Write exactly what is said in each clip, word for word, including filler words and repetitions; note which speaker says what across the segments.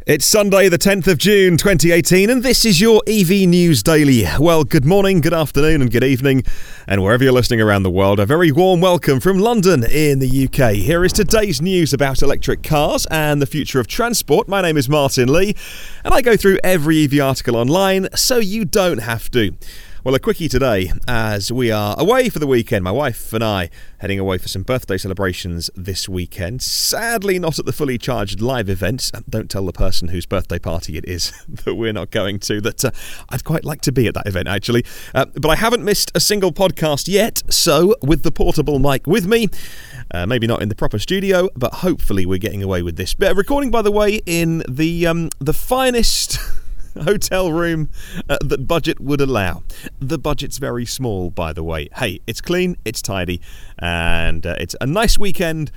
Speaker 1: It's Sunday, the tenth of June, twenty eighteen, and this is your E V News Daily. Well, good morning, good afternoon, and good evening, and wherever you're listening around the world, a very warm welcome from London in the U K. Here is today's news about electric cars and the future of transport. My name is Martin Lee, and I go through every E V article online, so you don't have to. Well, a quickie today, as we are away for the weekend. My wife and I heading away for some birthday celebrations this weekend. Sadly, not at the Fully Charged live event. Don't tell the person whose birthday party it is that we're not going to, that uh, I'd quite like to be at that event, actually. Uh, but I haven't missed a single podcast yet, so with the portable mic with me, uh, maybe not in the proper studio, but hopefully we're getting away with this. But recording, by the way, in the um, the finest hotel room uh, that budget would allow. The budget's very small, by the way. Hey, it's clean, it's tidy, and uh, it's a nice weekend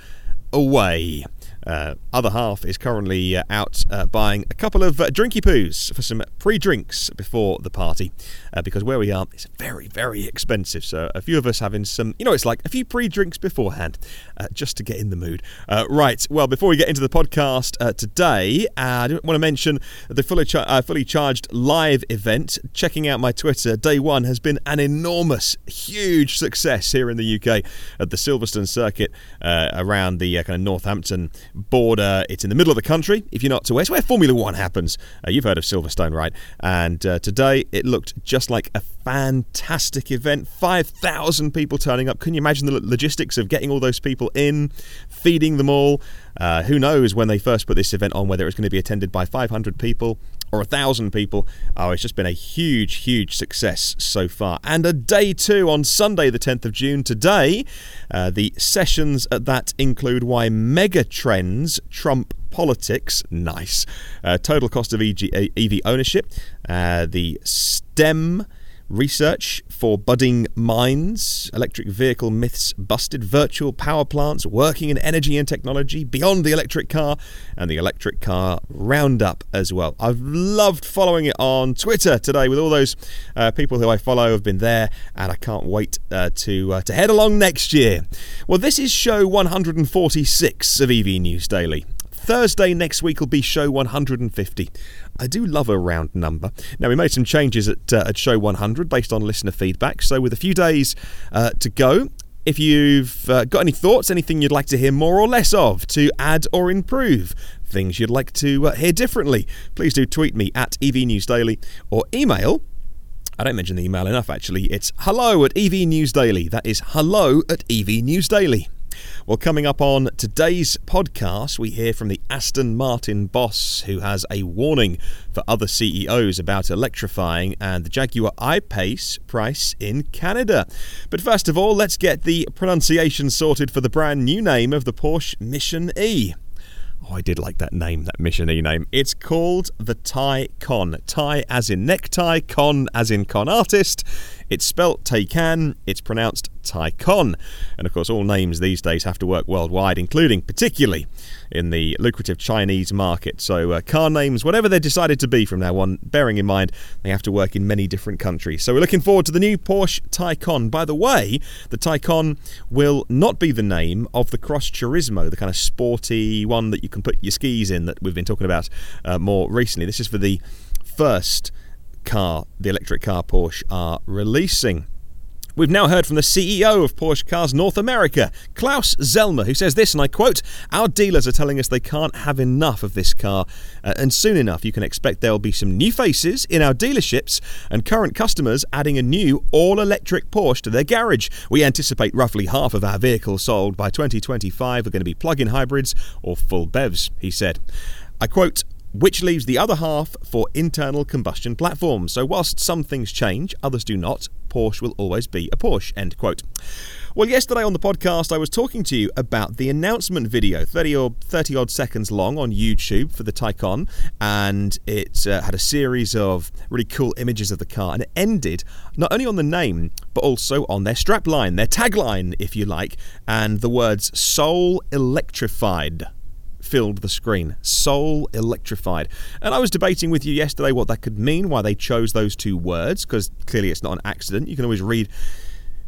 Speaker 1: away. Uh, other half is currently uh, out uh, buying a couple of uh, drinky poos for some pre-drinks before the party, uh, because where we are is very, very expensive. So a few of us having some, you know, it's like a few pre-drinks beforehand, uh, just to get in the mood. Uh, right, well, before we get into the podcast uh, today, uh, I want to mention the Fully, Char- uh, Fully Charged live event. Checking out my Twitter, day one has been an enormous, huge success here in the U K at the Silverstone circuit uh, around the uh, kind of Northampton border. It's in the middle of the country, if you're not to where. It's where Formula One happens. Uh, you've heard of Silverstone, right? And uh, today it looked just like a fantastic event. five thousand people turning up. Can you imagine the logistics of getting all those people in, feeding them all? Uh, who knows when they first put this event on, whether it's going to be attended by five hundred people or one thousand people. Oh, it's just been a huge, huge success so far. And a day two on Sunday, the tenth of June, today. Uh, the sessions at that include why mega trends trump politics. Nice. Uh, total cost of E V ownership. Uh, the STEM research for budding minds, electric vehicle myths busted, virtual power plants, working in energy and technology, beyond the electric car, and the electric car roundup as well. I've loved following it on Twitter today with all those uh, people who I follow have been there, and I can't wait uh, to uh, to head along next year. Well, this is show one hundred forty-six of E V News Daily. Thursday next week will be show one hundred fifty. I do love a round number. Now, we made some changes at, uh, at show one hundred based on listener feedback, so with a few days uh, to go, if you've uh, got any thoughts, anything you'd like to hear more or less of, to add or improve, things you'd like to uh, hear differently, please do tweet me at E V News Daily or email. I don't mention the email enough, actually. It's hello at E V News Daily. That is hello at E V News Daily. Well, coming up on today's podcast, we hear from the Aston Martin boss, who has a warning for other C E Os about electrifying, and the Jaguar I-Pace price in Canada. But first of all, let's get the pronunciation sorted for the brand new name of the Porsche Mission E. Oh, I did like that name, that Mission E name. It's called the Taycan. Tay as in necktie, con as in con artist. It's spelt Taycan, it's pronounced Taycan. And of course, all names these days have to work worldwide, including particularly in the lucrative Chinese market. So uh, car names, whatever they're decided to be from now on, bearing in mind they have to work in many different countries. So we're looking forward to the new Porsche Taycan. By the way, the Taycan will not be the name of the Cross Turismo, the kind of sporty one that you can put your skis in that we've been talking about uh, more recently. This is for the first car the electric car Porsche are releasing. We've now heard from the C E O of Porsche Cars North America, Klaus Zellmer, who says this, and I quote, "Our dealers are telling us they can't have enough of this car, uh, and soon enough you can expect there will be some new faces in our dealerships and current customers adding a new all-electric Porsche to their garage. We anticipate roughly half of our vehicles sold by twenty twenty-five are going to be plug-in hybrids or full B E Vs," he said. I quote, "which leaves the other half for internal combustion platforms. So whilst some things change, others do not. Porsche will always be a Porsche," end quote. Well, yesterday on the podcast, I was talking to you about the announcement video, thirty or thirty odd seconds long on YouTube for the Taycan, and it uh, had a series of really cool images of the car, and it ended not only on the name, but also on their strapline, their tagline, if you like, and the words "Soul Electrified" filled the screen. Soul Electrified. And I was debating with you yesterday what that could mean, why they chose those two words, because clearly it's not an accident. You can always read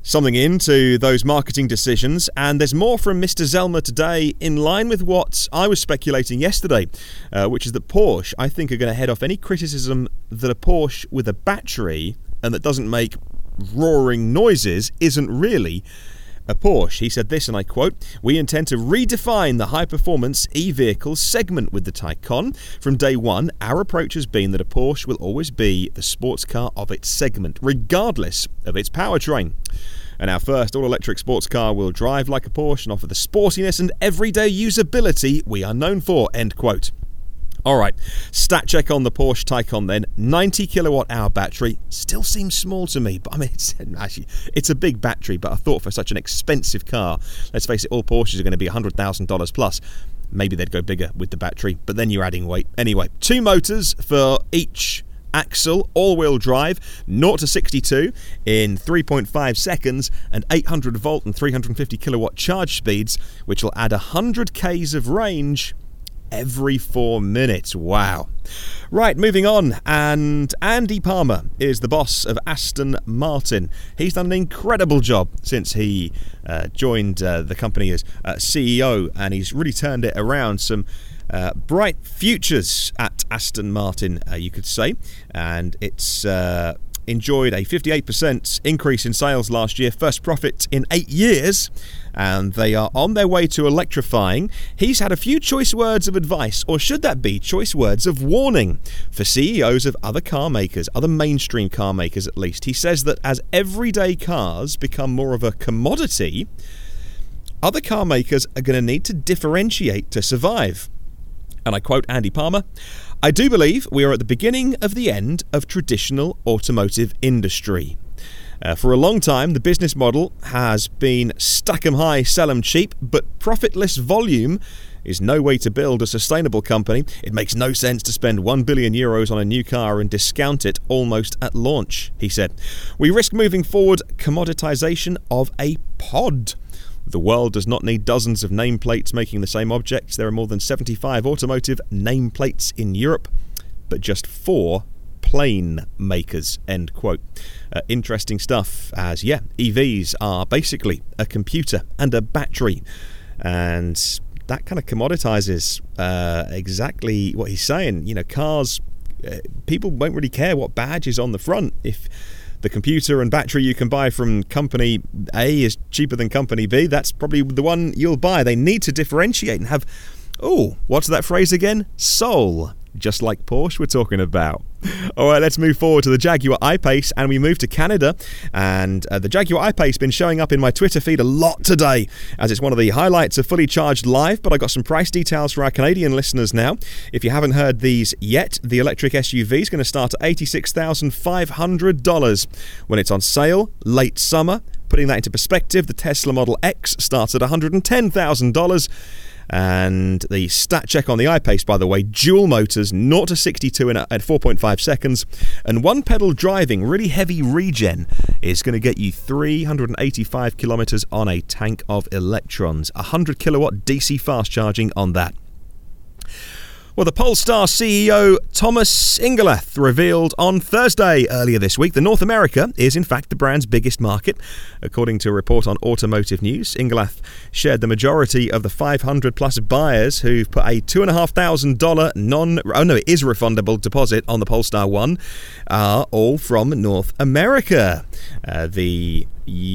Speaker 1: something into those marketing decisions, and there's more from Mister Zellmer today in line with what I was speculating yesterday, uh, which is that Porsche, I think, are going to head off any criticism that a Porsche with a battery and that doesn't make roaring noises isn't really a Porsche. He said this, and I quote, "We intend to redefine the high-performance e-vehicle segment with the Taycan. From day one, our approach has been that a Porsche will always be the sports car of its segment, regardless of its powertrain. And our first all-electric sports car will drive like a Porsche and offer the sportiness and everyday usability we are known for," end quote. All right, stat check on the Porsche Taycan then. ninety kilowatt hour battery still seems small to me, but I mean, it's actually it's a big battery, but I thought for such an expensive car, let's face it, all Porsches are going to be one hundred thousand dollars plus. Maybe they'd go bigger with the battery, but then you're adding weight. Anyway, two motors for each axle, all-wheel drive, zero to sixty-two in three point five seconds, and eight hundred volt and three hundred fifty kilowatt charge speeds, which will add one hundred kays of range every four minutes. Wow. Right, moving on. And Andy Palmer is the boss of Aston Martin. He's done an incredible job since he uh, joined uh, the company as uh, C E O, and he's really turned it around. Some uh, bright futures at Aston Martin, uh, you could say. And it's uh, enjoyed a fifty-eight percent increase in sales last year, first profit in eight years. And they are on their way to electrifying. He's had a few choice words of advice, or should that be choice words of warning, for C E Os of other car makers, other mainstream car makers at least. He says that as everyday cars become more of a commodity, other car makers are going to need to differentiate to survive. And I quote Andy Palmer, "I do believe we are at the beginning of the end of traditional automotive industry. Uh, for a long time, the business model has been stack 'em high, sell 'em cheap, but profitless volume is no way to build a sustainable company. It makes no sense to spend one billion euros on a new car and discount it almost at launch," he said. "We risk moving forward commoditization of a pod. The world does not need dozens of nameplates making the same objects. There are more than seventy-five automotive nameplates in Europe, but just four plane makers," end quote. Uh, interesting stuff, as yeah, E Vs are basically a computer and a battery, and that kind of commoditizes uh, exactly what he's saying. You know, cars, uh, people won't really care what badge is on the front. If the computer and battery you can buy from company A is cheaper than company B, that's probably the one you'll buy. They need to differentiate and have, oh, what's that phrase again? Soul. Just like Porsche we're talking about. All right, let's move forward to the Jaguar I-Pace, and we move to Canada. And uh, the Jaguar I-Pace has been showing up in my Twitter feed a lot today, as it's one of the highlights of Fully Charged Live, but I got some price details for our Canadian listeners now. If you haven't heard these yet, the electric S U V is going to start at eighty-six thousand five hundred dollars when it's on sale late summer. Putting that into perspective, the Tesla Model X starts at one hundred ten thousand dollars. And the stat check on the I-Pace, by the way, dual motors, zero to sixty-two in a, at four point five seconds, and one pedal driving, really heavy regen, is going to get you three hundred eighty-five kilometers on a tank of electrons. one hundred kilowatt D C fast charging on that. Well, the Polestar C E O Thomas Ingerlath revealed on Thursday earlier this week that North America is in fact the brand's biggest market. According to a report on Automotive News, Ingerlath shared the majority of the five hundred plus buyers who've put a two thousand five hundred dollars non... Oh no, it is refundable deposit on the Polestar one are all from North America. Uh, the...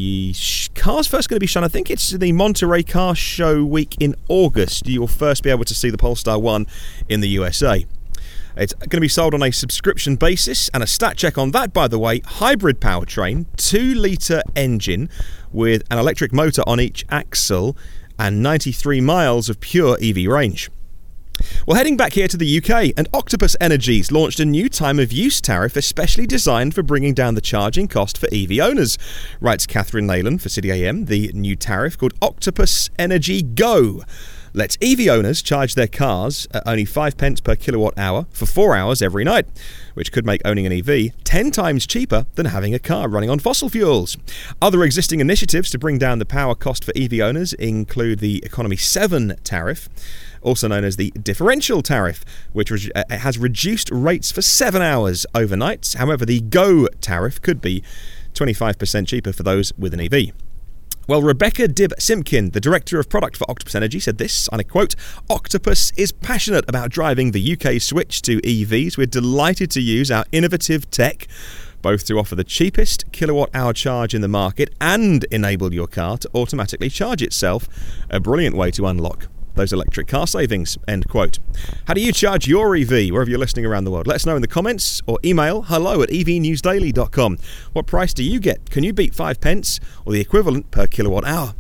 Speaker 1: car's first going to be shown, I think it's the Monterey Car Show week in August. You'll first be able to see the Polestar one in the U S A. It's going to be sold on a subscription basis, and a stat check on that, by the way, hybrid powertrain, two litre engine with an electric motor on each axle and ninety-three miles of pure E V range. Well, heading back here to the U K, and Octopus Energies launched a new time-of-use tariff especially designed for bringing down the charging cost for E V owners, writes Catherine Nayland for City A M. The new tariff, called Octopus Energy Go, lets E V owners charge their cars at only five pence per kilowatt hour for four hours every night, which could make owning an E V ten times cheaper than having a car running on fossil fuels. Other existing initiatives to bring down the power cost for E V owners include the Economy seven tariff, also known as the differential tariff, which re- uh, has reduced rates for seven hours overnight. However, the Go tariff could be twenty-five percent cheaper for those with an E V. Well, Rebecca Dibb-Simpkin, the Director of Product for Octopus Energy, said this, and I quote, "Octopus is passionate about driving the U K switch to E Vs. We're delighted to use our innovative tech both to offer the cheapest kilowatt-hour charge in the market and enable your car to automatically charge itself, a brilliant way to unlock those electric car savings," end quote. How do you charge your E V wherever you're listening around the world? Let us know in the comments or email hello at e v news daily dot com. What price do you get? Can you beat five pence or the equivalent per kilowatt hour?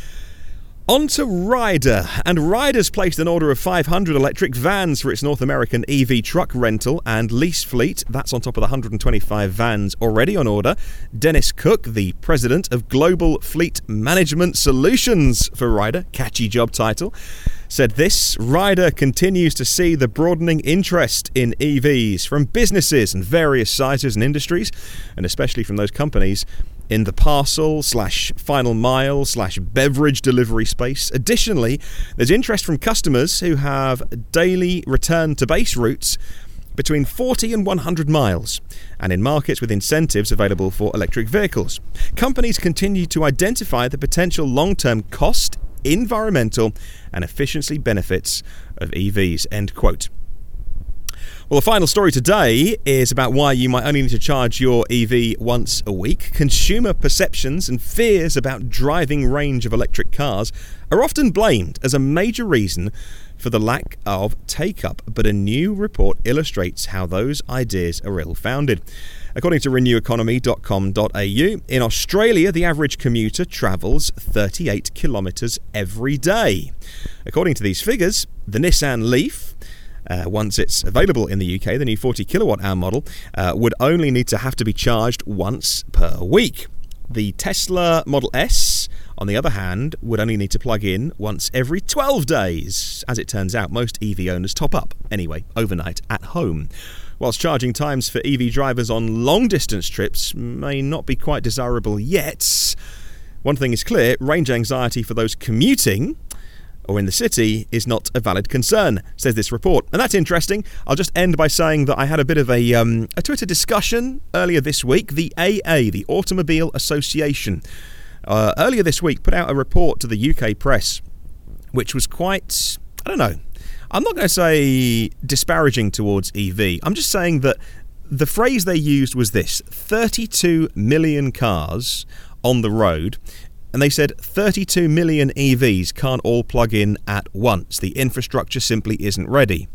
Speaker 1: On to Ryder, and Ryder's placed an order of five hundred electric vans for its North American E V truck rental and lease fleet. That's on top of the one hundred twenty-five vans already on order. Dennis Cook, the president of Global Fleet Management Solutions for Ryder, catchy job title, said this: Ryder continues to see the broadening interest in E Vs from businesses and various sizes and industries, and especially from those companies in the parcel slash final mile slash beverage delivery space. Additionally, there's interest from customers who have daily return to base routes between forty and one hundred miles, and in markets with incentives available for electric vehicles. Companies continue to identify the potential long-term cost, environmental and efficiency benefits of E Vs, end quote. Well, the final story today is about why you might only need to charge your E V once a week. Consumer perceptions and fears about driving range of electric cars are often blamed as a major reason for the lack of take-up, but a new report illustrates how those ideas are ill-founded. According to renew economy dot com dot a u, in Australia, the average commuter travels thirty-eight kilometres every day. According to these figures, the Nissan Leaf, Uh, once it's available in the U K, the new forty kilowatt hour model, uh, would only need to have to be charged once per week. The Tesla Model S, on the other hand, would only need to plug in once every twelve days. As it turns out, most E V owners top up, anyway, overnight at home. Whilst charging times for E V drivers on long-distance trips may not be quite desirable yet, one thing is clear: range anxiety for those commuting or in the city is not a valid concern, says this report. And that's interesting. I'll just end by saying that I had a bit of a, um, a Twitter discussion earlier this week. The A A, the Automobile Association, uh, earlier this week put out a report to the U K press, which was quite, I don't know, I'm not going to say disparaging towards E V. I'm just saying that the phrase they used was this: thirty-two million cars on the road. And they said thirty-two million E Vs can't all plug in at once. The infrastructure simply isn't ready.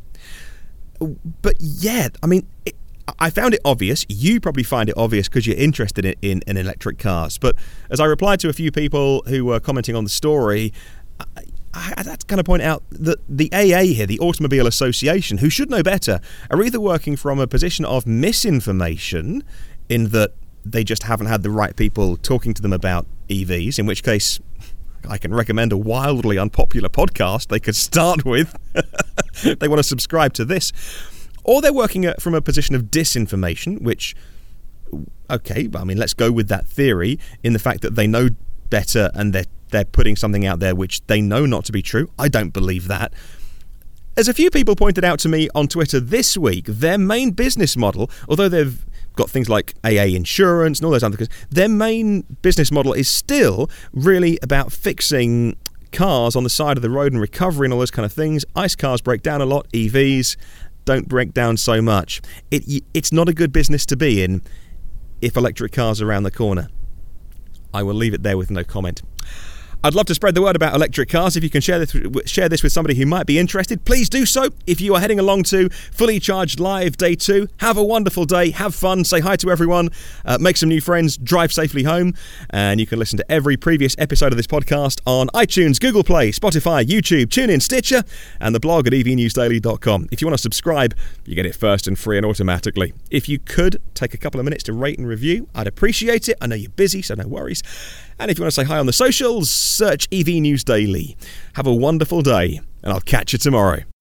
Speaker 1: But yeah, I mean, it, I found it obvious. You probably find it obvious because you're interested in, in, in electric cars. But as I replied to a few people who were commenting on the story, I, I had to kind of point out that the A A here, the Automobile Association, who should know better, are either working from a position of misinformation in that they just haven't had the right people talking to them about E Vs, in which case I can recommend a wildly unpopular podcast they could start with. They want to subscribe to this. Or they're working at, from a position of disinformation, which, okay, I mean, let's go with that theory in the fact that they know better and they're, they're putting something out there which they know not to be true. I don't believe that. As a few people pointed out to me on Twitter this week, their main business model, although they've got things like A A insurance and all those other things, their main business model is still really about fixing cars on the side of the road and recovery and all those kind of things. ICE cars break down a lot, E Vs don't break down so much. It, it's not a good business to be in if electric cars are around the corner. I will leave it there with no comment. I'd love to spread the word about electric cars. If you can share this, share this with somebody who might be interested, please do so. If you are heading along to Fully Charged Live Day two, have a wonderful day, have fun, say hi to everyone, uh, make some new friends, drive safely home, and you can listen to every previous episode of this podcast on iTunes, Google Play, Spotify, YouTube, TuneIn, Stitcher, and the blog at e v news daily dot com. If you want to subscribe, you get it first and free and automatically. If you could take a couple of minutes to rate and review, I'd appreciate it. I know you're busy, so no worries. And if you want to say hi on the socials, search E V News Daily. Have a wonderful day, and I'll catch you tomorrow.